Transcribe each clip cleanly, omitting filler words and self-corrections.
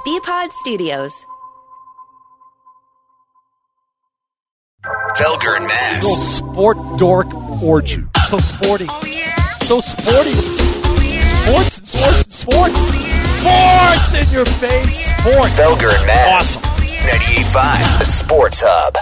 BPod Studios. Felger and Mazz. Little sport dork orgy. So sporty. Oh, yeah. So sporty. Sports and sports and sports. Sports in your face. Sports. Felger and Mazz. Awesome. 98.5, the Sports Hub.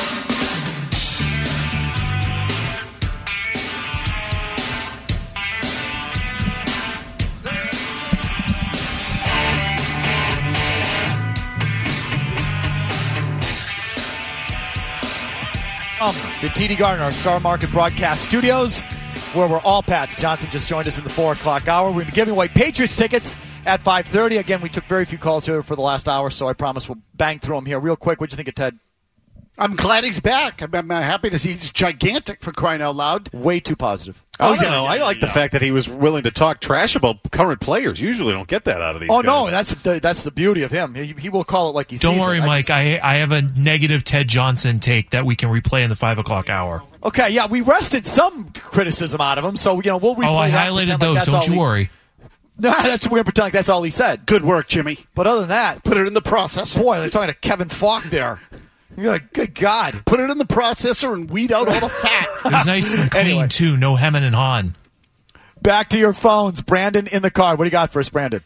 The TD Garner Star Market Broadcast Studios, where we're all Pats. Johnson just joined us in the 4 o'clock hour. We're going to be giving away Patriots tickets at 5:30. Again, we took very few calls here for the last hour, so I promise we'll bang through them here real quick. What'd you think of Ted? I'm glad he's back. I'm happy to see he's gigantic, for crying out loud. Way too positive. I like the fact that he was willing to talk trash about current players. Usually don't get that out of these guys. No, that's the beauty of him. He will call it like he sees it. Don't worry, Mike. I have a negative Ted Johnson take that we can replay in the 5 o'clock hour. Okay, yeah, we wrested some criticism out of him, so we'll replay I that and highlighted pretend those. Like Don't you worry. No, we're gonna pretend like that's all he said. Good work, Jimmy. But other than that, Put it in the processor. boy, they're talking to Kevin Falk there. You're like, good God. Put it in the processor and weed out all the fat. It was nice and clean, Anyway. too. No hemming and hawing. Back to your phones. Brandon in the car. What do you got for us, Brandon?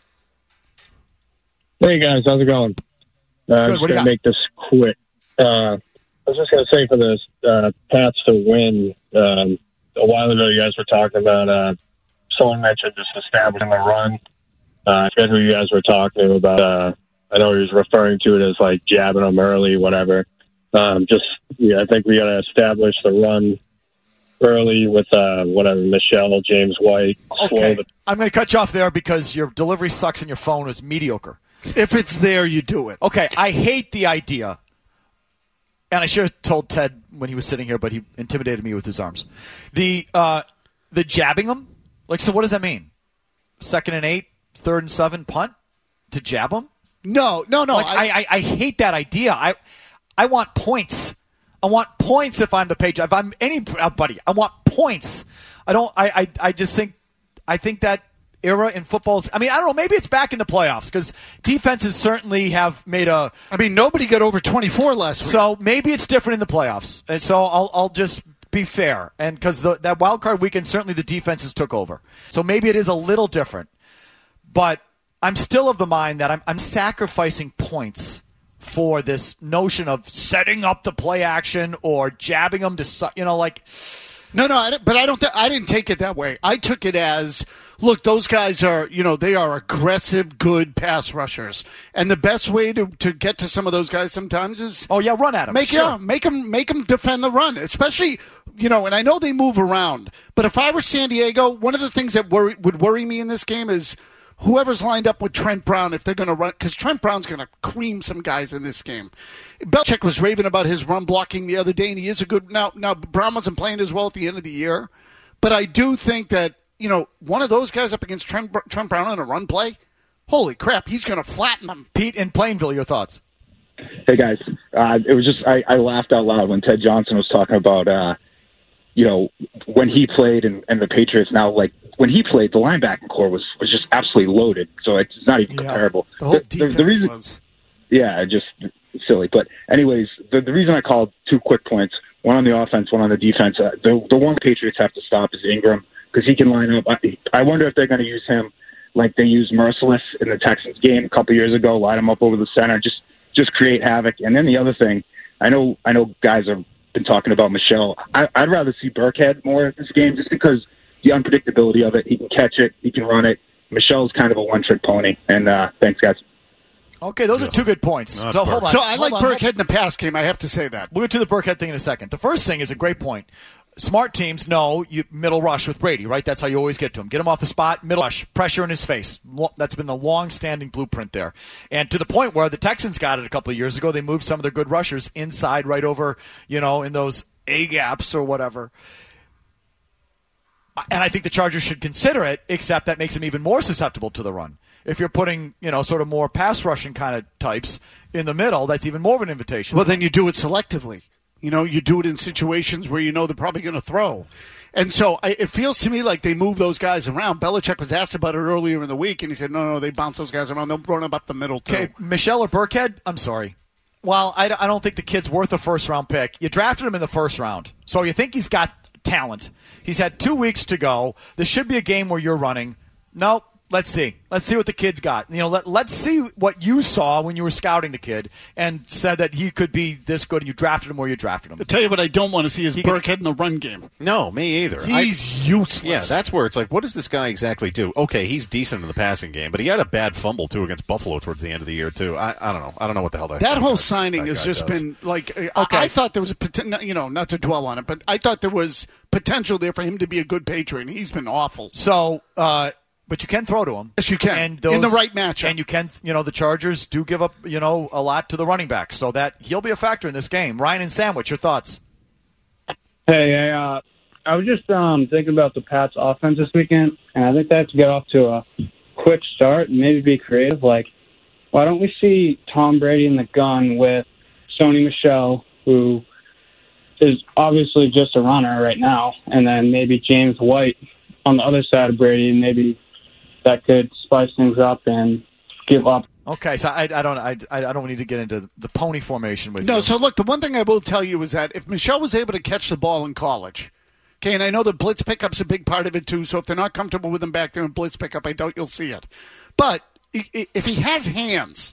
Hey, guys. How's it going? I'm just going to make this quick. I was just going to say for the Pats to win, a while ago you guys were talking about someone mentioned just establishing the run. I forget who you guys were talking about. I know he was referring to it as like jabbing them early, whatever. I think we got to establish the run early with Michelle, James White. Okay, I'm going to cut you off there because your delivery sucks and your phone is mediocre. If it's there, you do it. Okay, I hate the idea, and I should have told Ted when he was sitting here, but he intimidated me with his arms. The jabbing them? Like, so what does that mean? 2nd and 8, 3rd and 7, punt? To jab them? No. Like, I hate that idea. I want points. I want points if I'm the Patriot. If I'm anybody, I want points. I think that era in football's, I don't know, maybe it's back in the playoffs because defenses certainly have made nobody got over 24 last week. So maybe it's different in the playoffs. And so I'll just be fair. And because that wild card weekend, certainly the defenses took over. So maybe it is a little different. But I'm still of the mind that I'm sacrificing points for this notion of setting up the play action or jabbing them to, No, I didn't take it that way. I took it as, look, those guys are, they are aggressive, good pass rushers, and the best way to get to some of those guys sometimes is run at them. Make them defend the run, especially, and I know they move around, but if I were San Diego, one of the things that would worry me in this game is whoever's lined up with Trent Brown, if they're going to run, because Trent Brown's going to cream some guys in this game. Belichick was raving about his run blocking the other day, and he is a good. Now Brown wasn't playing as well at the end of the year, but I do think that one of those guys up against Trent Brown on a run play, holy crap, he's going to flatten them. Pete in Plainville, your thoughts? Hey guys, it was just I laughed out loud when Ted Johnson was talking about when he played and the Patriots now, like when he played, the linebacking core was just absolutely loaded. So it's not even comparable. The whole defense the reason, was. Yeah, just silly. But anyways, the reason I called 2 quick points, one on the offense, one on the defense. The one Patriots have to stop is Ingram because he can line up. I wonder if they're going to use him like they used Merciless in the Texans game a couple years ago, line him up over the center, just create havoc. And then the other thing, I know guys have been talking about Michelle. I'd rather see Burkhead more in this game just because the unpredictability of it. He can catch it. He can run it. Michelle's kind of a one-trick pony. And thanks, guys. Okay, those are 2 good points. So hold on. So I like Burkhead in the pass game. I have to say that. We'll get to the Burkhead thing in a second. The first thing is a great point. Smart teams know you middle rush with Brady, right? That's how you always get to him. Get him off the spot, middle rush, pressure in his face. That's been the long-standing blueprint there. And to the point where the Texans got it a couple of years ago, they moved some of their good rushers inside right over, in those A-gaps or whatever. And I think the Chargers should consider it, except that makes them even more susceptible to the run. If you're putting, sort of more pass rushing kind of types in the middle, that's even more of an invitation. Well, then you do it selectively. You do it in situations where they're probably going to throw. And so it feels to me like they move those guys around. Belichick was asked about it earlier in the week, and he said, no, they bounce those guys around. They'll run them up the middle, too. Okay, Michelle or Burkhead, I'm sorry. Well, I don't think the kid's worth a first-round pick. You drafted him in the first round, so you think he's got talent. He's had 2 weeks to go. This should be a game where you're running. Nope. Let's see. Let's see what the kid's got. Let's see what you saw when you were scouting the kid and said that he could be this good, and you drafted him where you drafted him. I'll tell you what I don't want to see is Burkhead in the run game. No, me either. He's useless. Yeah, that's where it's like, what does this guy exactly do? Okay, he's decent in the passing game, but he had a bad fumble, too, against Buffalo towards the end of the year, too. I don't know. I don't know what the hell that whole signing has just been like, okay. I thought there was not to dwell on it, but I thought there was potential there for him to be a good Patriot, and he's been awful. So, but you can throw to him. Yes, you can. And in the right matchup. And you can, the Chargers do give up, a lot to the running back. So that he'll be a factor in this game. Ryan and Sandwich, your thoughts? Hey, I was just thinking about the Pats offense this weekend, and I think they have to get off to a quick start and maybe be creative. Like, why don't we see Tom Brady in the gun with Sony Michel, who is obviously just a runner right now, and then maybe James White on the other side of Brady, and maybe that could spice things up and give up. Okay, so I don't need to get into the pony formation with you. No, so look, the one thing I will tell you is that if Michelle was able to catch the ball in college, okay, and I know the blitz pickup's a big part of it too, so if they're not comfortable with him back there in blitz pickup, I doubt you'll see it. But if he has hands,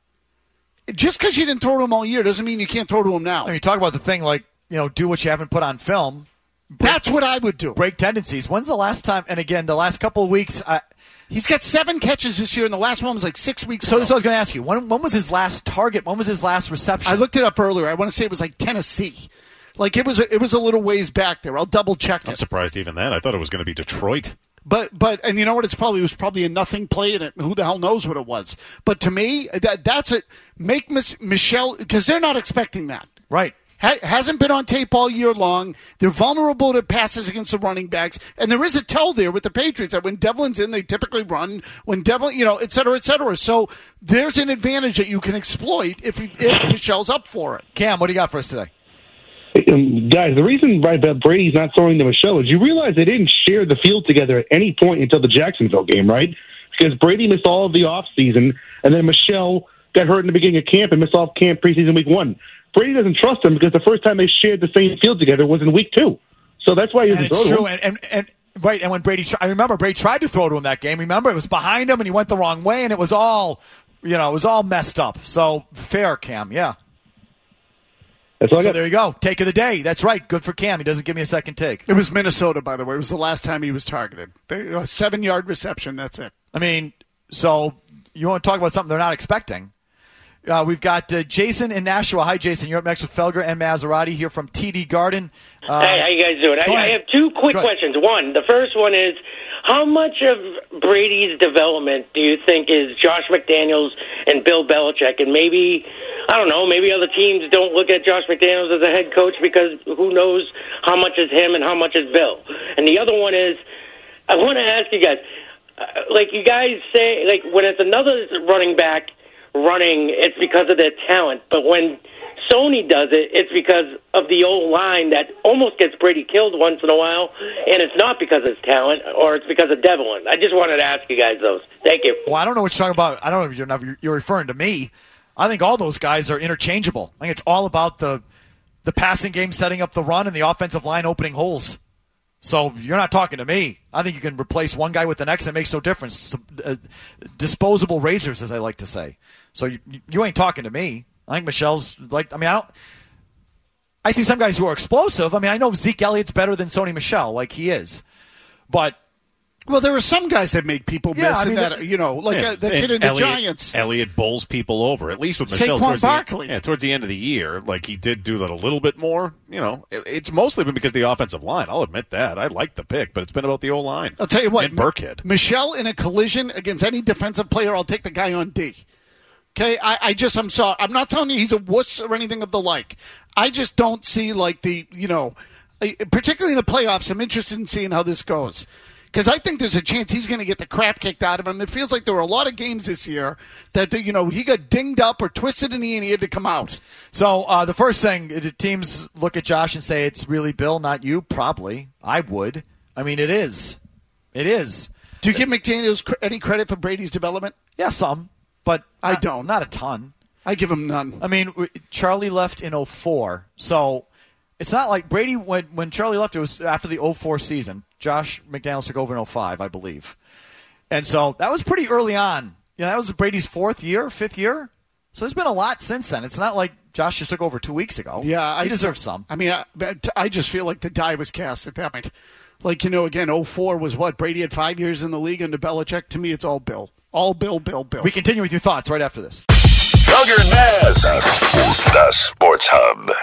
just because you didn't throw to him all year doesn't mean you can't throw to him now. I mean, you talk about the thing like, do what you haven't put on film. That's what I would do. Break tendencies. When's the last time? And again, the last couple of weeks. He's got 7 catches this year, and the last one was like 6 weeks ago. So this is what I was going to ask you. When was his last target? When was his last reception? I looked it up earlier. I want to say it was like Tennessee. Like it was a little ways back there. I'll double check it. I'm surprised even then. I thought it was going to be Detroit. But and you know what? It was probably a nothing play in it. Who the hell knows what it was? But to me, that's it. Make Michelle, because they're not expecting that. Right. Hasn't been on tape all year long. They're vulnerable to passes against the running backs. And there is a tell there with the Patriots that when Devlin's in, they typically run. When Devlin, et cetera, et cetera. So there's an advantage that you can exploit if Michelle's up for it. Cam, what do you got for us today? Guys, the reason Brady's not throwing to Michelle is you realize they didn't share the field together at any point until the Jacksonville game, right? Because Brady missed all of the offseason, and then Michelle got hurt in the beginning of camp and missed all of camp preseason week 1. Brady doesn't trust him because the first time they shared the same field together was in week 2. So that's why he doesn't throw to him. And when Brady, I remember Brady tried to throw to him that game. Remember, it was behind him and he went the wrong way, and it was all messed up. So fair, Cam, yeah. That's all I got. So there you go. Take of the day. That's right. Good for Cam. He doesn't give me a second take. It was Minnesota, by the way. It was the last time he was targeted. A 7-yard reception. That's it. I mean, so you want to talk about something they're not expecting. We've got Jason in Nashua. Hi, Jason. You're up next with Felger and Maserati here from TD Garden. Hey, how you guys doing? I have 2 quick questions. One, the first one is, how much of Brady's development do you think is Josh McDaniels and Bill Belichick? And maybe, I don't know, maybe other teams don't look at Josh McDaniels as a head coach because who knows how much is him and how much is Bill. And the other one is, I want to ask you guys, like you guys say, like when it's another running back running, it's because of their talent. But when Sony does it, it's because of the old line that almost gets Brady killed once in a while, and it's not because of his talent, or it's because of Devlin. I just wanted to ask you guys those. Thank you. Well, I don't know what you're talking about. I don't know if you're referring to me. I think all those guys are interchangeable. I think it's all about the passing game setting up the run and the offensive line opening holes. So you're not talking to me. I think you can replace one guy with the next, and it makes no difference. Disposable razors, as I like to say. So you ain't talking to me. I think Michelle's I see some guys who are explosive. I mean, I know Zeke Elliott's better than Sony Michel, like he is. But well, there are some guys that make people miss. I mean, the kid in the Giants. Elliott bowls people over, at least with Michelle. Towards the end of the year, like he did do that a little bit more. It's mostly been because of the offensive line. I'll admit that. I like the pick, but it's been about the O-line. I'll tell you what. And Burkhead. Michelle in a collision against any defensive player, I'll take the guy on D. Okay, I'm sorry. I'm not telling you he's a wuss or anything of the like. I just don't see particularly in the playoffs, I'm interested in seeing how this goes. because I think there's a chance he's going to get the crap kicked out of him. It feels like there were a lot of games this year that, he got dinged up or twisted a knee and he had to come out. So the first thing, do teams look at Josh and say it's really Bill, not you? Probably. I would. I mean, it is. It is. Do you give McDaniels any credit for Brady's development? Yeah, some, but I don't. Not a ton. I give him none. I mean, Charlie left in 2004, so it's not like Brady, when Charlie left, it was after the 2004 season. Josh McDaniels took over in 2005, I believe. And so that was pretty early on. That was Brady's fifth year. So there's been a lot since then. It's not like Josh just took over 2 weeks ago. Yeah, he deserves some. I mean, I just feel like the die was cast at that point. Like, again, 2004 was what? Brady had 5 years in the league under Belichick. To me, it's all Bill. All Bill. We continue with your thoughts right after this. Felger and Maz, the Sports Hub.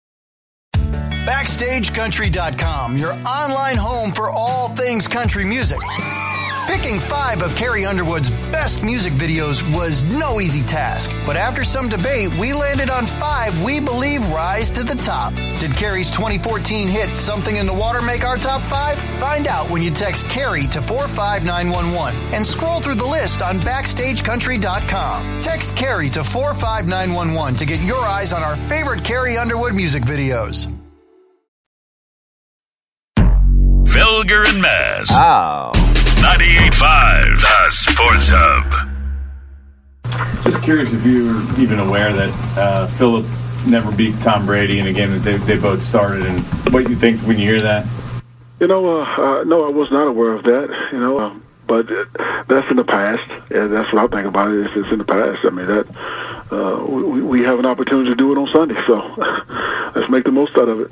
BackstageCountry.com, your online home for all things country music. Picking 5 of Carrie Underwood's best music videos was no easy task, but after some debate, we landed on 5 we believe rise to the top. Did Carrie's 2014 hit Something in the Water make our top 5? Find out when you text Carrie to 45911 and scroll through the list on BackstageCountry.com. Text Carrie to 45911 to get your eyes on our favorite Carrie Underwood music videos. Felger and Maz. Oh. 98.5, the Sports Hub. Just curious if you were even aware that Philip never beat Tom Brady in a game that they both started, and what you think when you hear that? No, I was not aware of that, but that's in the past, and that's what I think about it. It's in the past. I mean, that we have an opportunity to do it on Sunday, so let's make the most out of it.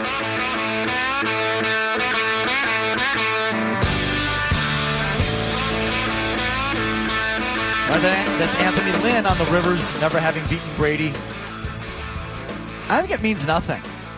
That's Anthony Lynn on the Rivers never having beaten Brady. I think it means nothing.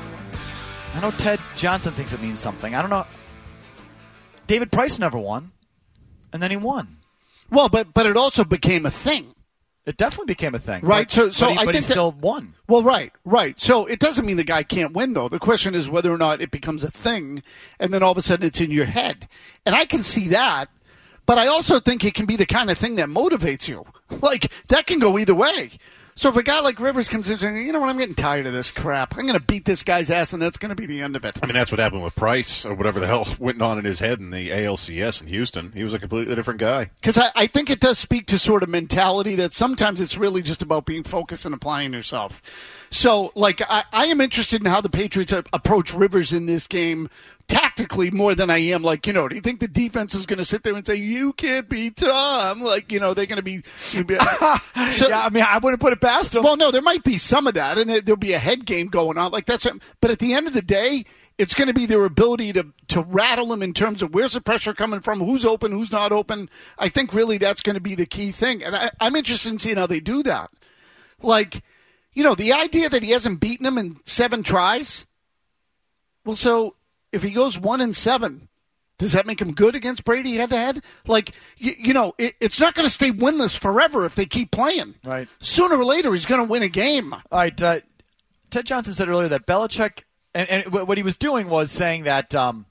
I know Ted Johnson thinks it means something. I don't know. David Price never won, and then he won. Well, but it also became a thing. It definitely became a thing. Right, but I think he still won. Well, right. So it doesn't mean the guy can't win, though. The question is whether or not it becomes a thing, and then all of a sudden it's in your head. And I can see that. But I also think it can be the kind of thing that motivates you. Like, that can go either way. So if a guy like Rivers comes in and says, you know what, I'm getting tired of this crap. I'm going to beat this guy's ass, and that's going to be the end of it. I mean, that's what happened with Price, or whatever the hell went on in his head in the ALCS in Houston. He was a completely different guy. Because I think it does speak to sort of mentality that sometimes it's really just about being focused and applying yourself. So, like, I am interested in how the Patriots approach Rivers in this game tactically more than I am, like, do you think the defense is going to sit there and say, you can't beat Tom? Like, they're going to be... So, yeah, I mean, I wouldn't put it past them. Well, no, there might be some of that, and there'll be a head game going on. Like, but at the end of the day, it's going to be their ability to rattle them in terms of where's the pressure coming from, who's open, who's not open. I think really that's going to be the key thing. And I'm interested in seeing how they do that. Like, the idea that he hasn't beaten him in 7 tries, well, so if he goes 1-7, does that make him good against Brady head-to-head? Like, it's not going to stay winless forever if they keep playing. Right. Sooner or later, he's going to win a game. All right. Ted Johnson said earlier that Belichick, and what he was doing was saying that,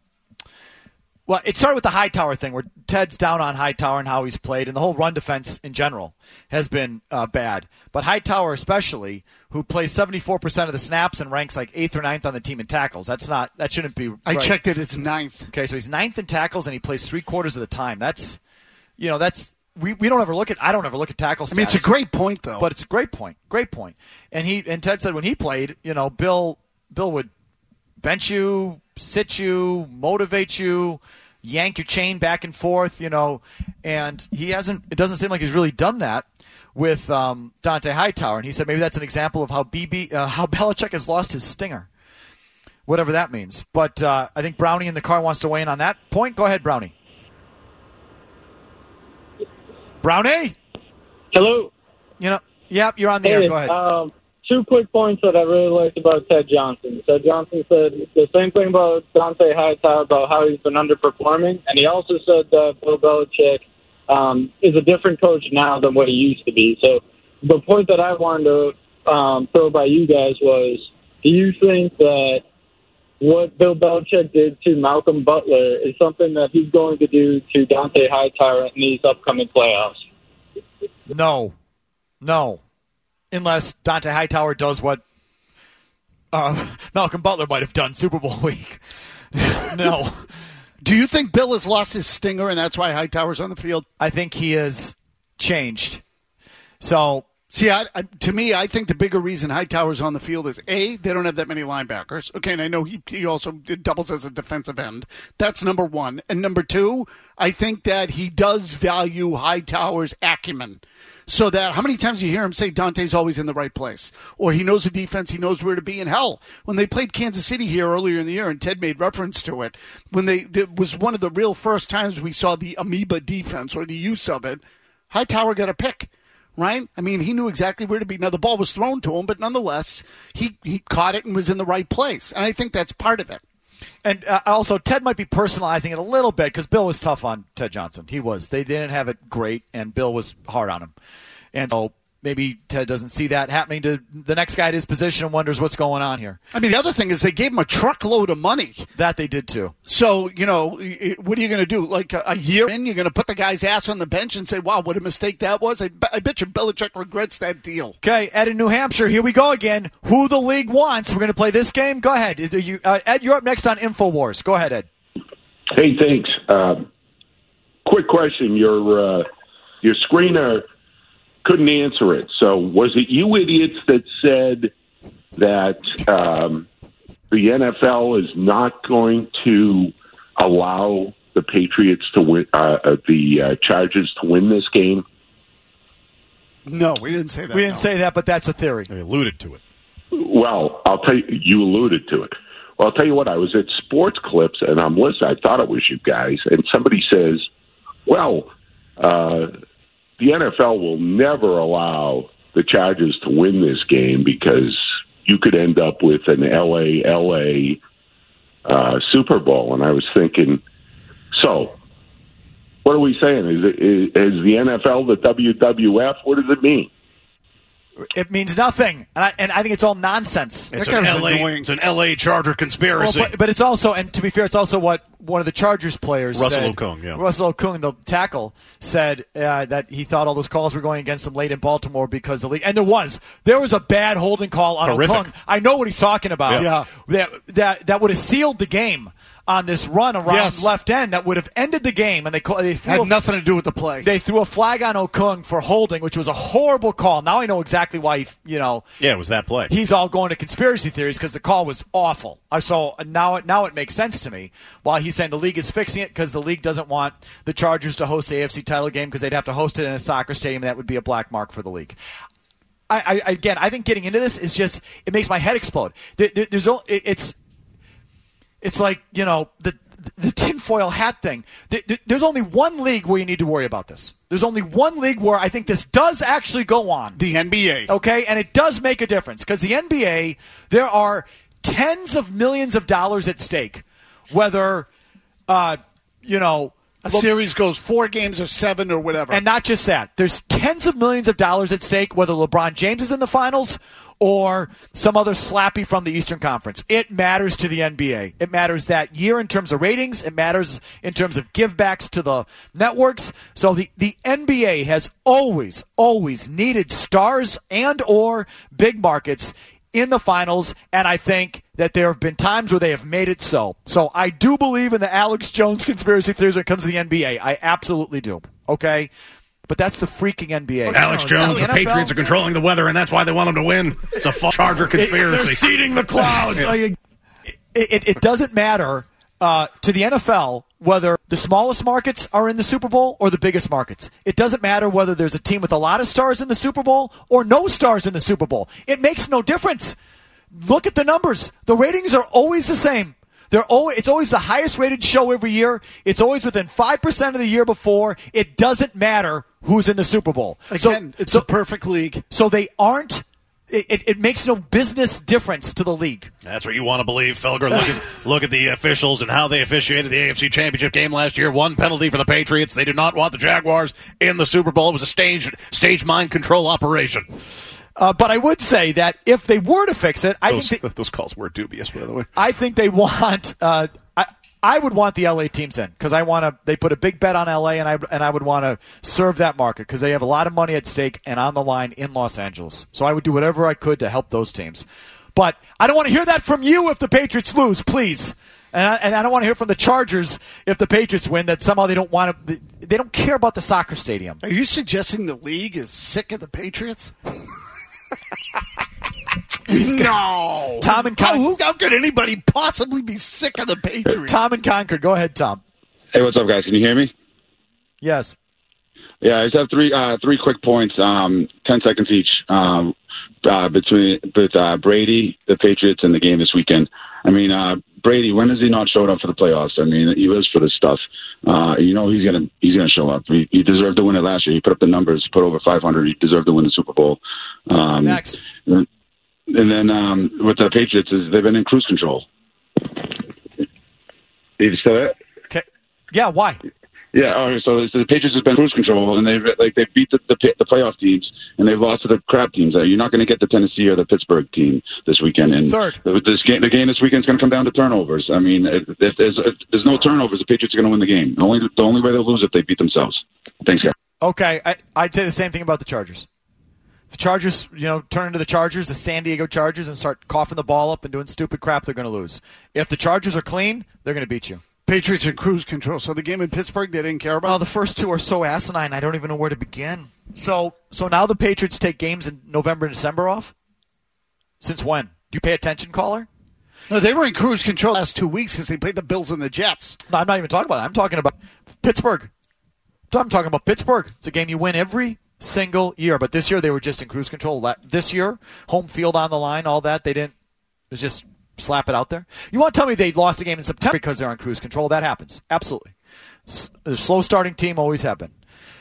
well, it started with the Hightower thing, where Ted's down on Hightower and how he's played, and the whole run defense in general has been bad. But Hightower especially, who plays 74% of the snaps and ranks like 8th or 9th on the team in tackles. That shouldn't be right. I checked it. It's 9th. Okay, so he's 9th in tackles, and he plays 3/4 of the time. That's we don't ever look at. I don't ever look at tackle stats. I mean, it's a great point, though. But it's a great point. Great point. And Ted said when he played, Bill would bench you, sit you, motivate you, yank your chain back and forth, and he hasn't. It doesn't seem like he's really done that with Dante Hightower, and he said maybe that's an example of how how Belichick has lost his stinger, whatever that means. But I think Brownie in the car wants to weigh in on that point. Go ahead, Brownie. Brownie? Hello. Yep, you're on the air. Go ahead. 2 quick points that I really liked about Ted Johnson. Ted Johnson said the same thing about Dante Hightower, about how he's been underperforming, and he also said that Bill Belichick is a different coach now than what he used to be. So the point that I wanted to throw by you guys was, do you think that what Bill Belichick did to Malcolm Butler is something that he's going to do to Dont'a Hightower in these upcoming playoffs. No. Unless Dont'a Hightower does what Malcolm Butler might have done Super Bowl week. No. Do you think Bill has lost his stinger and that's why Hightower's on the field? I think he has changed. So, see, to me, I think the bigger reason Hightower's on the field is, A, they don't have that many linebackers. Okay, and I know he also doubles as a defensive end. That's number one. And number two, I think that he does value Hightower's acumen. So that how many times you hear him say Dante's always in the right place, or he knows the defense, he knows where to be. And hell, when they played Kansas City here earlier in the year, and Ted made reference to it, it was one of the real first times we saw the amoeba defense or the use of it. Hightower got a pick, right? I mean, he knew exactly where to be. Now the ball was thrown to him, but nonetheless, he caught it and was in the right place. And I think that's part of it. And also, Ted might be personalizing it a little bit because Bill was tough on Ted Johnson. He was. They didn't have it great, and Bill was hard on him. And so maybe Ted doesn't see that happening to the next guy at his position and wonders what's going on here. I mean, the other thing is they gave him a truckload of money. That they did, too. So, what are you going to do? Like a year in, you're going to put the guy's ass on the bench and say, wow, what a mistake that was? I bet you Belichick regrets that deal. Okay, Ed in New Hampshire, here we go again. Who the league wants. We're going to play this game. Go ahead. Ed, you're up next on InfoWars. Go ahead, Ed. Hey, thanks. Quick question. Your screener couldn't answer it. So was it you idiots that said that the NFL is not going to allow the Patriots to win, the Chargers to win this game? No, we didn't say that. We didn't say that, but that's a theory. We alluded to it. Well, I'll tell you, you alluded to it. Well, I'll tell you what, I was at Sports Clips, and I'm listening. I thought it was you guys, and somebody says, well, the NFL will never allow the Chargers to win this game because you could end up with an LA Super Bowl. And I was thinking, so what are we saying? Is the NFL the WWF? What does it mean? It means nothing, and I think it's all nonsense. It's an LA Charger conspiracy. Well, but it's also, and to be fair, it's also what one of the Chargers players Russell said. Russell Okung, the tackle, said that he thought all those calls were going against him late in Baltimore because the league, and there was a bad holding call on Okung. I know what he's talking about. Yeah. That would have sealed the game on this run around left end that would have ended the game, and they had nothing to do with the play. They threw a flag on Okung for holding, which was a horrible call. Now I know exactly why it was that play. He's all going to conspiracy theories because the call was awful. So now it makes sense to me. While he's saying the league is fixing it because the league doesn't want the Chargers to host the AFC title game because they'd have to host it in a soccer stadium, and that would be a black mark for the league. I think getting into this is just, it makes my head explode. It's like, the tinfoil hat thing. There's only one league where you need to worry about this. There's only one league where I think this does actually go on. The NBA. Okay, and it does make a difference because the NBA, there are tens of millions of dollars at stake. Whether, a series goes 4 games or 7 or whatever. And not just that. There's tens of millions of dollars at stake whether LeBron James is in the finals or some other slappy from the Eastern Conference. It matters to the NBA. It matters that year in terms of ratings. It matters in terms of givebacks to the networks. So the NBA has always needed stars and or big markets in the finals, and I think that there have been times where they have made it so. So I do believe in the Alex Jones conspiracy theories when it comes to the NBA. I absolutely do. Okay? But that's the freaking NBA. Alex Jones, the Patriots are controlling the weather, and that's why they want them to win. It's a Charger conspiracy. They're seeding the clouds. It doesn't matter to the NFL whether the smallest markets are in the Super Bowl or the biggest markets. It doesn't matter whether there's a team with a lot of stars in the Super Bowl or no stars in the Super Bowl. It makes no difference. Look at the numbers. The ratings are always the same. It's always the highest rated show every year. It's always within 5% of the year before. It doesn't matter who's in the Super Bowl. Again, it's a perfect league. So they aren't. It makes no business difference to the league. That's what you want to believe, Felger. Look at the officials and how they officiated the AFC Championship game last year. 1 penalty for the Patriots. They did not want the Jaguars in the Super Bowl. It was a staged mind control operation. But I would say that if they were to fix it, those calls were dubious, by the way. I think they want. I would want the LA teams in because they put a big bet on LA, and I would want to serve that market because they have a lot of money at stake and on the line in Los Angeles. So I would do whatever I could to help those teams. But I don't want to hear that from you if the Patriots lose, please. And I don't want to hear from the Chargers if the Patriots win that somehow they don't care about the soccer stadium. Are you suggesting the league is sick of the Patriots? No. Tom and Concord. How could anybody possibly be sick of the Patriots? Tom and Concord. Go ahead, Tom. Hey, what's up, guys? Can you hear me? Yes. Yeah, I just have three quick points, 10 seconds each, between Brady, the Patriots, and the game this weekend. I mean, Brady, when has he not showed up for the playoffs? I mean, he lives for this stuff. He's gonna show up. He deserved to win it last year. He put up the numbers. He put over 500. He deserved to win the Super Bowl. Next. And then with the Patriots, they've been in cruise control. Are you still there? Okay. Yeah. Why? Yeah. All right. So the Patriots have been in cruise control, and they beat the playoff teams, and they've lost to the crap teams. You're not going to get the Tennessee or the Pittsburgh team this weekend. And third, the game this weekend is going to come down to turnovers. I mean, if there's no turnovers, the Patriots are going to win the game. The only way they'll lose if they beat themselves. Thanks, guys. Okay, I'd say the same thing about the Chargers. The Chargers, turn into the Chargers, the San Diego Chargers, and start coughing the ball up and doing stupid crap, they're going to lose. If the Chargers are clean, they're going to beat you. Patriots are cruise control. So the game in Pittsburgh, they didn't care about? Well, the first two are so asinine, I don't even know where to begin. So now the Patriots take games in November and December off? Since when? Do you pay attention, caller? No, they were in cruise control the last 2 weeks because they played the Bills and the Jets. No, I'm not even talking about that. I'm talking about Pittsburgh. I'm talking about Pittsburgh. It's a game you win every single year. But this year they were just in cruise control. This year, home field on the line, all that, they didn't. It was just slap it out there. You want to tell me they lost a game in September because they're on cruise control? That happens. Absolutely. The slow starting team always have been.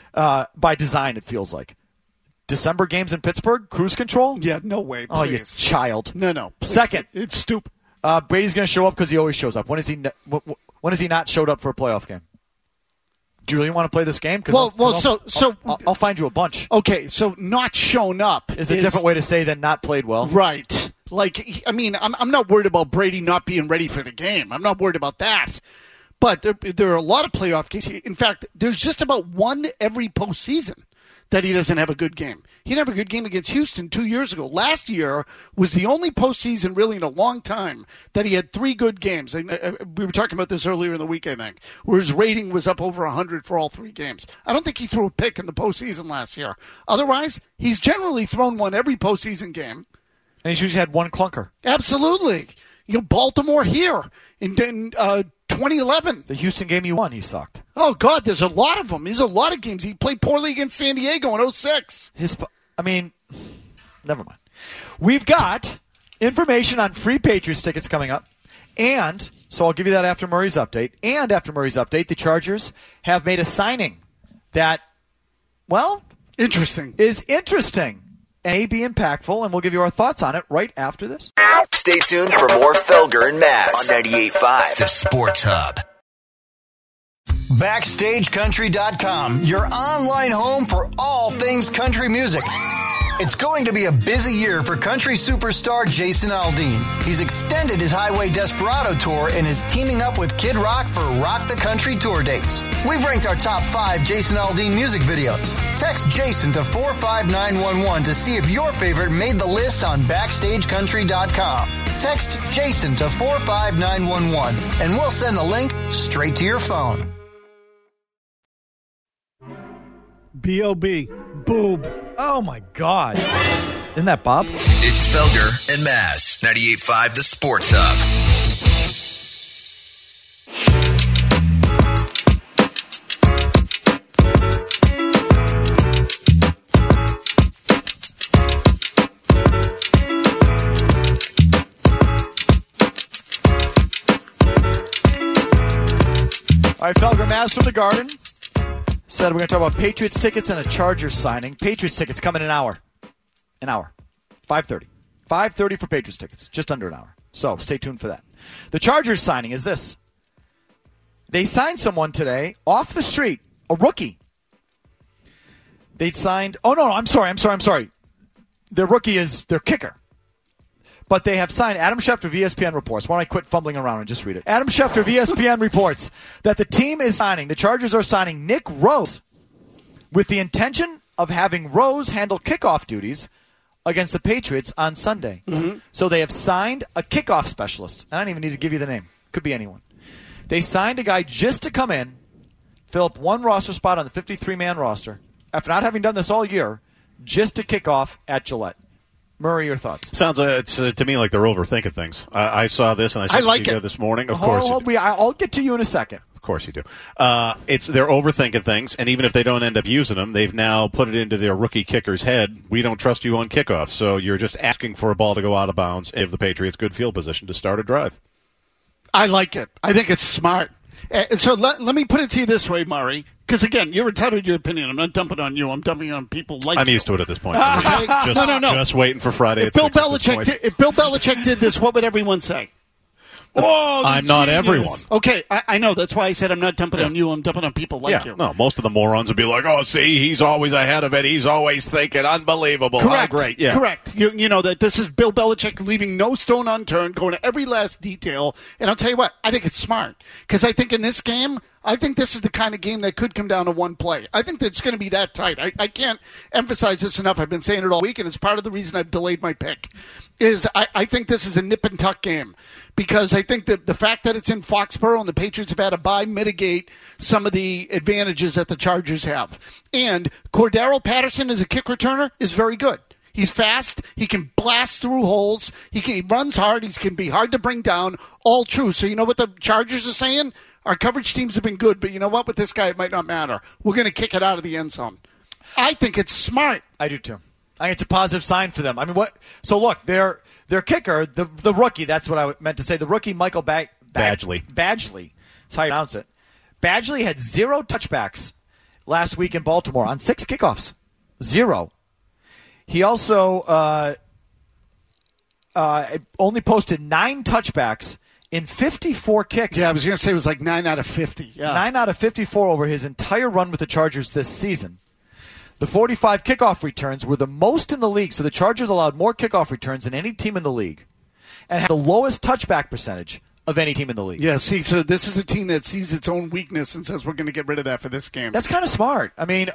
By design, it feels like. December games in Pittsburgh, cruise control? Yeah, no way. Please. Oh, you child. No. Please. Second. It's stupid. Brady's going to show up because he always shows up. When has he not showed up for a playoff game? Do you really want to play this game? I'll find you a bunch. Okay, so not shown up is a different way to say than not played well. Right. I'm not worried about Brady not being ready for the game. I'm not worried about that. But there are a lot of playoff games. In fact, there's just about one every postseason that he doesn't have a good game. He didn't have a good game against Houston 2 years ago. Last year was the only postseason really in a long time that he had three good games. We were talking about this earlier in the week, I think, where his rating was up over 100 for all three games. I don't think he threw a pick in the postseason last year. Otherwise, he's generally thrown one every postseason game. And he's usually had one clunker. Absolutely. Baltimore here in 2011. The Houston game you won, he sucked. Oh, God, there's a lot of them. There's a lot of games. He played poorly against San Diego in 2006. Never mind. We've got information on free Patriots tickets coming up. And so I'll give you that after Murray's update. And after Murray's update, the Chargers have made a signing that, is interesting. May be impactful, and we'll give you our thoughts on it right after this. Stay tuned for more Felger and Mazz on 98.5, The Sports Hub. BackstageCountry.com, your online home for all things country music. It's going to be a busy year for country superstar Jason Aldean. He's extended his Highway Desperado tour and is teaming up with Kid Rock for Rock the Country tour dates. We've ranked our top 5 Jason Aldean music videos. Text Jason to 45911 to see if your favorite made the list on BackstageCountry.com. Text Jason to 45911 and we'll send the link straight to your phone. B.O.B. Boob. Oh, my God. Isn't that Bob? It's Felger and Mazz, 98.5 The Sports Hub. All right, Felger, Mazz from the Garden. Said we're going to talk about Patriots tickets and a Chargers signing. Patriots tickets come in an hour. 5:30. 5:30 for Patriots tickets. Just under an hour. So stay tuned for that. The Chargers signing is this. They signed someone today off the street, a rookie. They signed. Oh, no, I'm sorry. their rookie is their kicker. But they have signed, Adam Schefter of ESPN reports. Why don't I quit fumbling around and just read it? Adam Schefter of ESPN reports that the team is signing, the Chargers are signing Nick Rose with the intention of having Rose handle kickoff duties against the Patriots on Sunday. Mm-hmm. So they have signed a kickoff specialist. And I don't even need to give you the name. Could be anyone. They signed a guy just to come in, fill up one roster spot on the 53-man roster, after not having done this all year, just to kick off at Gillette. Murray, your thoughts? Sounds to me like they're overthinking things. I saw this, and I said it this morning. Of course, I'll get to you in a second. Of course you do. They're overthinking things, and even if they don't end up using them, they've now put it into their rookie kicker's head. We don't trust you on kickoff, so you're just asking for a ball to go out of bounds and give the Patriots good field position to start a drive. I like it. I think it's smart. And so let me put it to you this way, Murray, because, again, you're entitled to your opinion. I'm not dumping on you. I'm dumping on people like I'm you. used to it at this point. Just waiting for Friday. If Bill Belichick did this, what would everyone say? Oh, I'm not everyone. Okay, I know. That's why I said I'm not dumping on you. I'm dumping on people like you. No, most of the morons would be like, oh, see, he's always ahead of it. He's always thinking. Unbelievable. Correct. Oh, great. Yeah. Correct. You know that this is Bill Belichick leaving no stone unturned, going to every last detail. And I'll tell you what, I think it's smart. Because I think in this game, I think this is the kind of game that could come down to one play. I think that it's going to be that tight. I can't emphasize this enough. I've been saying it all week, and it's part of the reason I've delayed my pick. I think this is a nip-and-tuck game because I think that the fact that it's in Foxborough and the Patriots have had a bye mitigate some of the advantages that the Chargers have. And Cordero Patterson as a kick returner is very good. He's fast. He can blast through holes. He runs hard. He can be hard to bring down. All true. So you know what the Chargers are saying? Our coverage teams have been good, but you know what? With this guy, it might not matter. We're going to kick it out of the end zone. I think it's smart. I do too. I think it's a positive sign for them. I mean, what? So look, their kicker, the rookie. That's what I meant to say. The rookie, Michael Badgley. Badgley. That's how you pronounce it. Badgley had 0 touchbacks last week in Baltimore on 6 kickoffs. 0. He also only posted 9 touchbacks in 54 kicks. Yeah, I was going to say it was like 9 out of 50. Yeah. 9 out of 54 over his entire run with the Chargers this season. The 45 kickoff returns were the most in the league, so the Chargers allowed more kickoff returns than any team in the league and had the lowest touchback percentage of any team in the league. Yeah, see, so this is a team that sees its own weakness and says we're going to get rid of that for this game. That's kind of smart. I mean,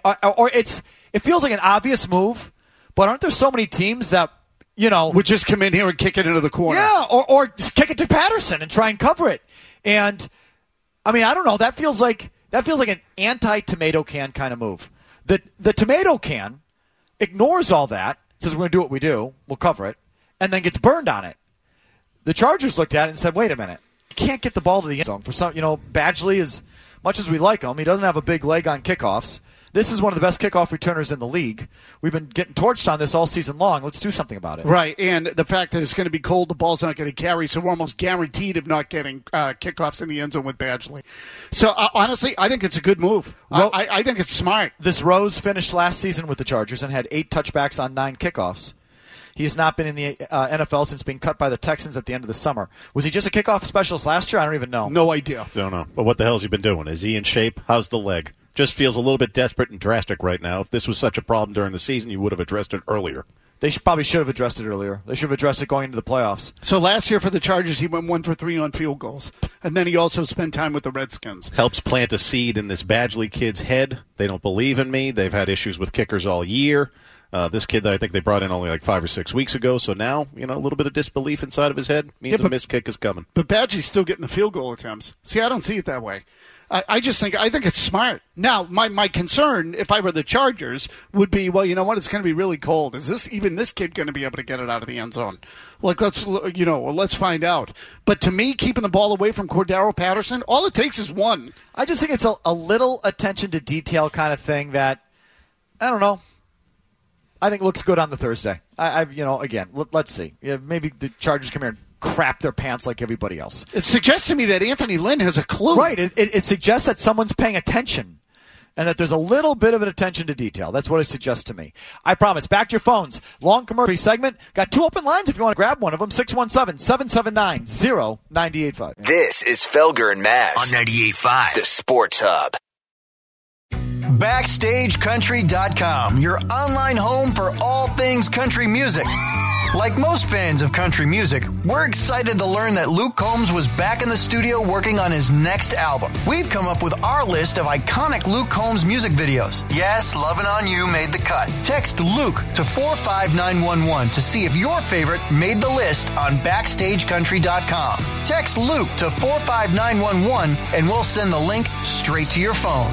it feels like an obvious move, but aren't there so many teams that, would just come in here and kick it into the corner? Yeah, or just kick it to Patterson and try and cover it. And, I mean, I don't know. That feels like an anti-tomato can kind of move. The tomato can ignores all that, says we're going to do what we do, we'll cover it, and then gets burned on it. The Chargers looked at it and said, wait a minute, you can't get the ball to the end zone. For some, Badgley, as much as we like him, he doesn't have a big leg on kickoffs. This is one of the best kickoff returners in the league. We've been getting torched on this all season long. Let's do something about it. Right, and the fact that it's going to be cold, the ball's not going to carry, so we're almost guaranteed of not getting kickoffs in the end zone with Badgley. So, honestly, I think it's a good move. I think it's smart. This Rose finished last season with the Chargers and had 8 touchbacks on 9 kickoffs. He has not been in the NFL since being cut by the Texans at the end of the summer. Was he just a kickoff specialist last year? I don't even know. No idea. Don't know. But what the hell has he been doing? Is he in shape? How's the leg? Just feels a little bit desperate and drastic right now. If this was such a problem during the season, you would have addressed it earlier. They probably should have addressed it earlier. They should have addressed it going into the playoffs. So last year for the Chargers, he went 1 for 3 on field goals. And then he also spent time with the Redskins. Helps plant a seed in this Badgley kid's head. They don't believe in me. They've had issues with kickers all year. This kid that I think they brought in only like 5 or 6 weeks ago, so now, a little bit of disbelief inside of his head means a missed kick is coming. But Badgley's still getting the field goal attempts. See, I don't see it that way. I think it's smart. Now, my concern, if I were the Chargers, would be, well, you know what? It's going to be really cold. Is this kid going to be able to get it out of the end zone? Like, let's find out. But to me, keeping the ball away from Cordero Patterson, all it takes is one. I just think it's a little attention to detail kind of thing that, I don't know, I think looks good on the Thursday. Let's see. Yeah, maybe the Chargers come here and crap their pants like everybody else. It suggests to me that Anthony Lynn has a clue. Right. It suggests that someone's paying attention and that there's a little bit of an attention to detail. That's what it suggests to me. I promise. Back to your phones. Long commercial segment. Got 2 open lines if you want to grab one of them. 617-779-0985. This is Felger and Mazz on 98.5, the Sports Hub. BackstageCountry.com, your online home for all things country music. Like most fans of country music, we're excited to learn that Luke Combs was back in the studio working on his next album. We've come up with our list of iconic Luke Combs music videos. Yes, Lovin' On You made the cut. Text Luke to 45911 to see if your favorite made the list on BackstageCountry.com. Text Luke to 45911 and we'll send the link straight to your phone.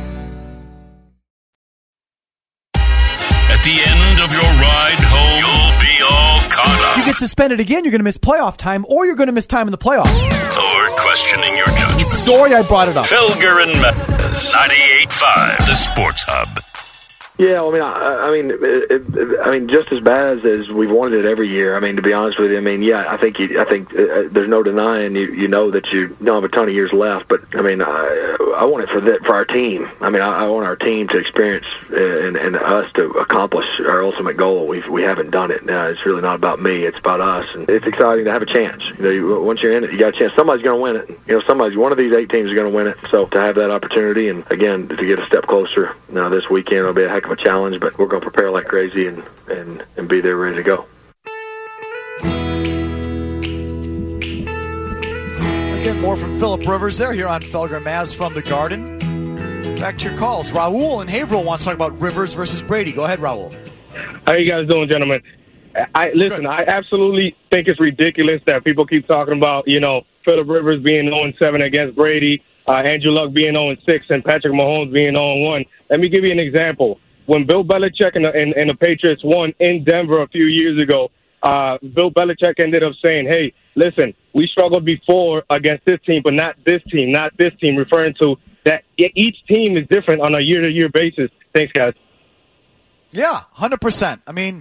At the end of your ride home, you'll be all caught up. You get suspended again, you're going to miss playoff time, or you're going to miss time in the playoffs. Or questioning your judgment. Sorry I brought it up. Felger and Mez, 98.5, the Sports Hub. Yeah, I mean, just as bad as we've wanted it every year. I mean, to be honest with you, I think there's no denying you know that you don't have a ton of years left. But I mean, I want it for our team. I mean, I want our team to experience and us to accomplish our ultimate goal. We haven't done it. It's really not about me. It's about us, and it's exciting to have a chance. Once you're in it, you got a chance. Somebody's going to win it. One of these 8 teams is going to win it. So to have that opportunity, and again to get a step closer now this weekend, it'll be a heck of a challenge, but we're going to prepare like crazy and be there ready to go. Again, more from Philip Rivers there here on Felger and Maz from the Garden. Back to your calls. Raul in Haverhill wants to talk about Rivers versus Brady. Go ahead, Raul. How you guys doing, gentlemen? I absolutely think it's ridiculous that people keep talking about, Philip Rivers being 0-7 against Brady, Andrew Luck being 0-6, and Patrick Mahomes being 0-1. Let me give you an example. When Bill Belichick and the Patriots won in Denver a few years ago, Bill Belichick ended up saying, hey, listen, we struggled before against this team, but not this team, referring to that each team is different on a year-to-year basis. Thanks, guys. Yeah, 100%. I mean,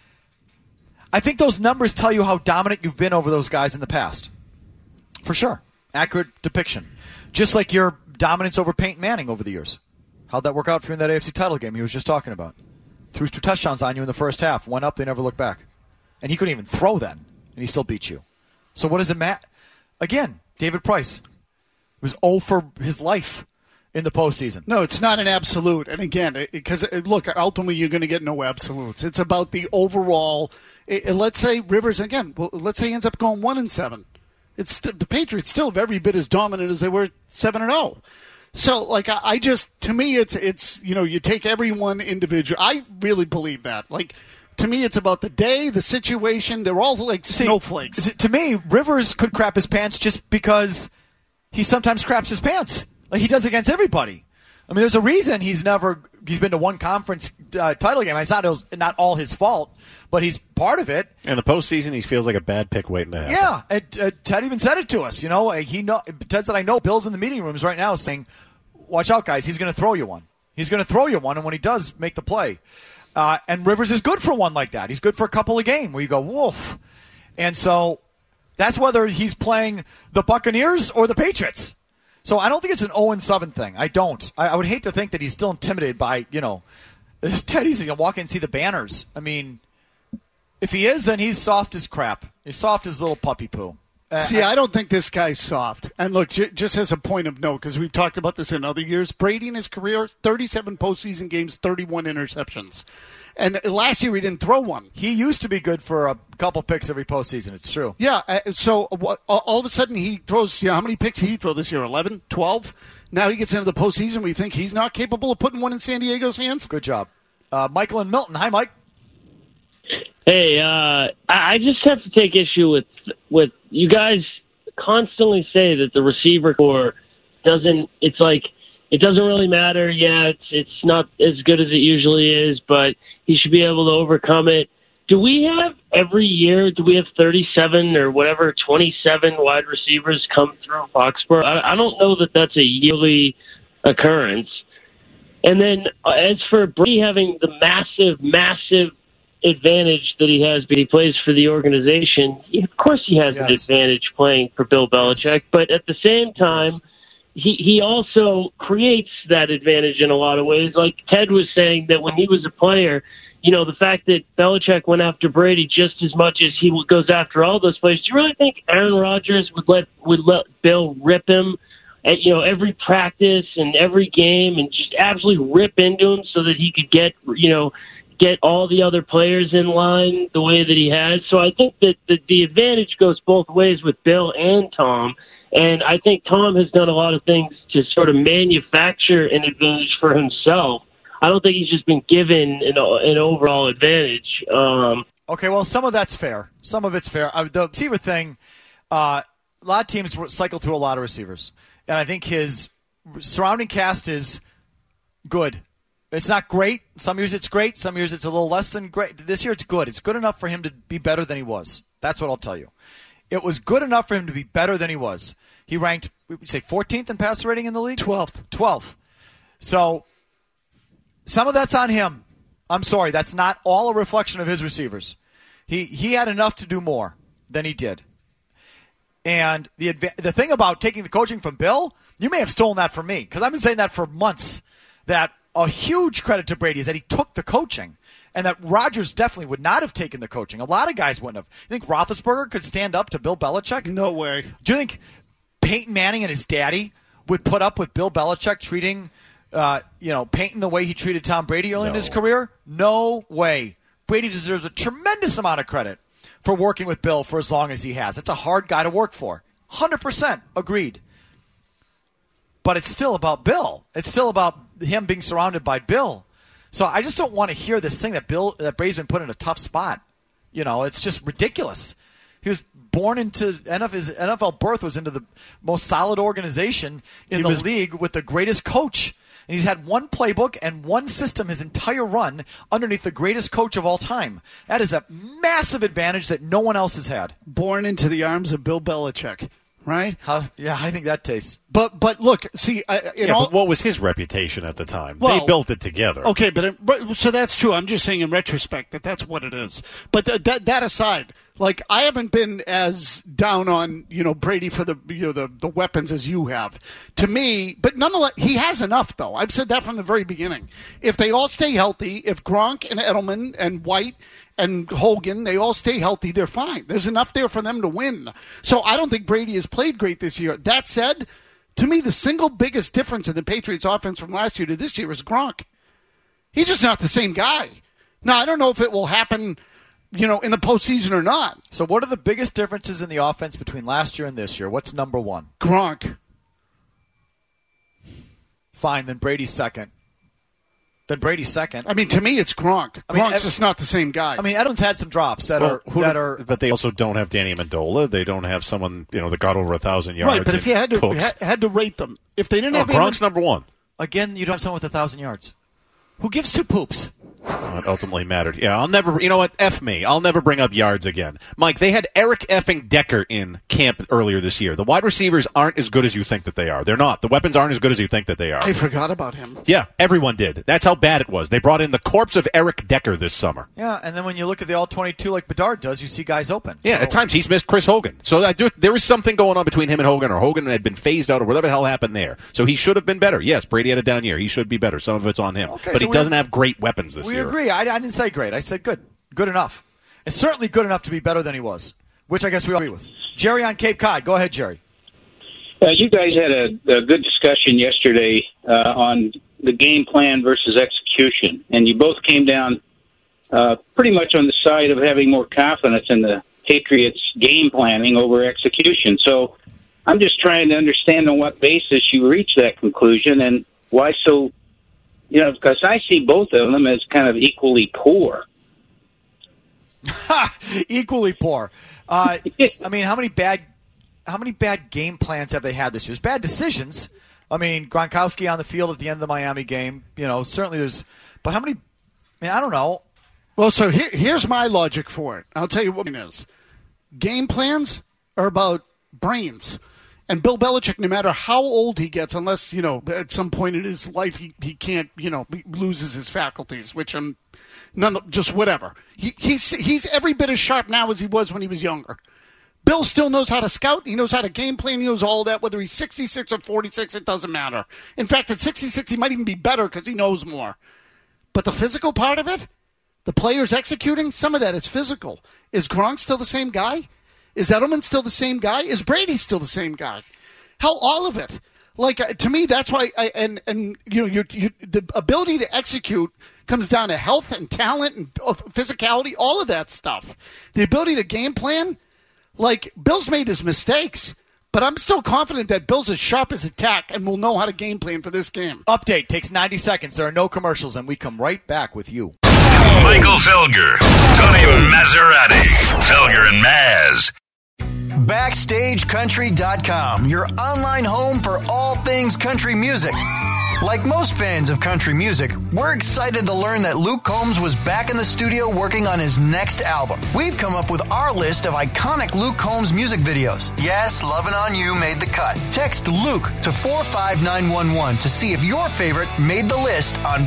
I think those numbers tell you how dominant you've been over those guys in the past. For sure. Accurate depiction. Just like your dominance over Peyton Manning over the years. How'd that work out for you in that AFC title game he was just talking about? Threw 2 touchdowns on you in the first half. Went up, they never looked back. And he couldn't even throw then, and he still beat you. So what does it matter? Again, David Price was 0 for his life in the postseason. No, it's not an absolute. And again, because, look, ultimately you're going to get no absolutes. It's about the overall. Let's say Rivers, again, let's say he ends up going 1-7. The Patriots still have every bit as dominant as they were 7-0. So, to me, it's you take everyone individual. I really believe that. To me, it's about the day, the situation. They're all snowflakes. To me, Rivers could crap his pants just because he sometimes craps his pants. Like he does against everybody. I mean, there's a reason he's been to one conference title game. It's not all his fault, but he's part of it. In the postseason, he feels like a bad pick waiting to happen. Yeah, and Ted even said it to us. Ted said, I know Bill's in the meeting rooms right now saying, watch out, guys, he's going to throw you one. He's going to throw you one, and when he does, make the play. And Rivers is good for one like that. He's good for a couple of games where you go, woof. And so that's whether he's playing the Buccaneers or the Patriots. So I don't think it's an 0-7 thing. I don't. I would hate to think that he's still intimidated by, Teddy's going to walk in and see the banners. I mean, if he is, then he's soft as crap. He's soft as little puppy poo. I don't think this guy's soft. And look, just as a point of note, because we've talked about this in other years, Brady in his career, 37 postseason games, 31 interceptions. And last year he didn't throw one. He used to be good for a couple picks every postseason. It's true. Yeah. So all of a sudden he throws, how many picks did he throw this year? 11, 12? Now he gets into the postseason. We think he's not capable of putting one in San Diego's hands? Good job. Michael and Milton. Hi, Mike. Hey, I just have to take issue with you guys constantly say that the receiver core doesn't really matter. Yeah, it's not as good as it usually is, but he should be able to overcome it. Do we have 37 or whatever, 27 wide receivers come through Foxborough? I don't know that that's a yearly occurrence. And then as for Brady having the massive advantage that he has, but he plays for the organization, of course he has an advantage playing for Bill Belichick, but at the same time, he also creates that advantage in a lot of ways. Like Ted was saying that when he was a player, the fact that Belichick went after Brady just as much as he goes after all those players, do you really think Aaron Rodgers would let Bill rip him every practice and every game and just absolutely rip into him so that he could get all the other players in line the way that he has. So I think that the advantage goes both ways with Bill and Tom. And I think Tom has done a lot of things to sort of manufacture an advantage for himself. I don't think he's just been given an overall advantage. Okay, well, some of that's fair. Some of it's fair. The receiver thing, a lot of teams cycle through a lot of receivers. And I think his surrounding cast is good. It's not great. Some years it's great. Some years it's a little less than great. This year it's good. It's good enough for him to be better than he was. That's what I'll tell you. It was good enough for him to be better than he was. He ranked, we would say, 14th in passer rating in the league? 12th. So some of that's on him. I'm sorry. That's not all a reflection of his receivers. He had enough to do more than he did. And the thing about taking the coaching from Bill, you may have stolen that from me, because I've been saying that for months, that a huge credit to Brady is that he took the coaching, and that Rodgers definitely would not have taken the coaching. A lot of guys wouldn't have. You think Roethlisberger could stand up to Bill Belichick? No way. Do you think Peyton Manning and his daddy would put up with Bill Belichick treating, Peyton the way he treated Tom Brady early in his career? No way. Brady deserves a tremendous amount of credit for working with Bill for as long as he has. It's a hard guy to work for. 100% agreed. But it's still about Bill. It's still about him being surrounded by Bill. So I just don't want to hear this thing that Brady's been put in a tough spot. It's just ridiculous. He was born into his NFL birth was into the most solid organization in the league with the greatest coach. And he's had one playbook and one system his entire run underneath the greatest coach of all time. That is a massive advantage that no one else has had. Born into the arms of Bill Belichick, right? Yeah, I think that tastes. But look, see, but what was his reputation at the time? Well, they built it together. Okay, so that's true. I'm just saying in retrospect that's what it is. But that aside, like, I haven't been as down on Brady for the weapons as you have. To me, but nonetheless, he has enough though. I've said that from the very beginning. If they all stay healthy, if Gronk and Edelman and White and Hogan, they all stay healthy, they're fine. There's enough there for them to win. So I don't think Brady has played great this year. That said, to me, the single biggest difference in the Patriots offense from last year to this year is Gronk. He's just not the same guy. Now, I don't know if it will happen, in the postseason or not. So what are the biggest differences in the offense between last year and this year? What's number one? Gronk. Fine, then Brady's second. I mean, to me, it's Gronk. Gronk's just not the same guy. I mean, Edelman's had some drops that are. But they also don't have Danny Amendola. They don't have someone that got over 1,000 yards. Right, but if you had to rate them, if they didn't have Gronk's number one. Again, you don't have someone with 1,000 yards. Who gives two poops? It ultimately mattered. Yeah, I'll never. You know what? F me. I'll never bring up yards again. Mike, they had Eric effing Decker in camp earlier this year. The wide receivers aren't as good as you think that they are. They're not. The weapons aren't as good as you think that they are. I forgot about him. Yeah, everyone did. That's how bad it was. They brought in the corpse of Eric Decker this summer. Yeah, and then when you look at the all-22 like Bedard does, you see guys open. Yeah, at times he's missed Chris Hogan. So there was something going on between him and Hogan, or Hogan had been phased out, or whatever the hell happened there. So he should have been better. Yes, Brady had a down year. He should be better. Some of it's on him. Okay, but he doesn't have great weapons this year. We agree. I didn't say great. I said good. Good enough. It's certainly good enough to be better than he was, which I guess we all agree with. Jerry on Cape Cod. Go ahead, Jerry. You guys had a good discussion yesterday on the game plan versus execution, and you both came down pretty much on the side of having more confidence in the Patriots' game planning over execution. So I'm just trying to understand on what basis you reached that conclusion and why so. Because I see both of them as kind of equally poor. Equally poor. I mean, how many bad game plans have they had this year? There's bad decisions. I mean, Gronkowski on the field at the end of the Miami game. Certainly there's. But how many? I mean, I don't know. Well, so here's my logic for it. I'll tell you what it is. Game plans are about brains. And Bill Belichick, no matter how old he gets, unless, at some point in his life he can't, he loses his faculties, which just whatever. He's every bit as sharp now as he was when he was younger. Bill still knows how to scout. He knows how to game plan. He knows all that. Whether he's 66 or 46, it doesn't matter. In fact, at 66, he might even be better because he knows more. But the physical part of it, the players executing, some of that is physical. Is Gronk still the same guy? Is Edelman still the same guy? Is Brady still the same guy? Hell, all of it. Like, to me, that's why. The ability to execute comes down to health and talent and physicality, all of that stuff. The ability to game plan, like, Bill's made his mistakes, but I'm still confident that Bill's as sharp as a tack and will know how to game plan for this game. Update takes 90 seconds. There are no commercials, and we come right back with you. Michael Felger, Tony Maserati, Felger and Maz. BackstageCountry.com, your online home for all things country music. Like most fans of country music, we're excited to learn that Luke Combs was back in the studio working on his next album. We've come up with our list of iconic Luke Combs music videos. Yes, Lovin' On You made the cut. Text Luke to 45911 to see if your favorite made the list on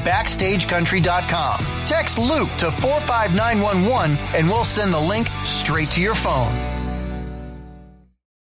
BackstageCountry.com. Text Luke to 45911 and we'll send the link straight to your phone.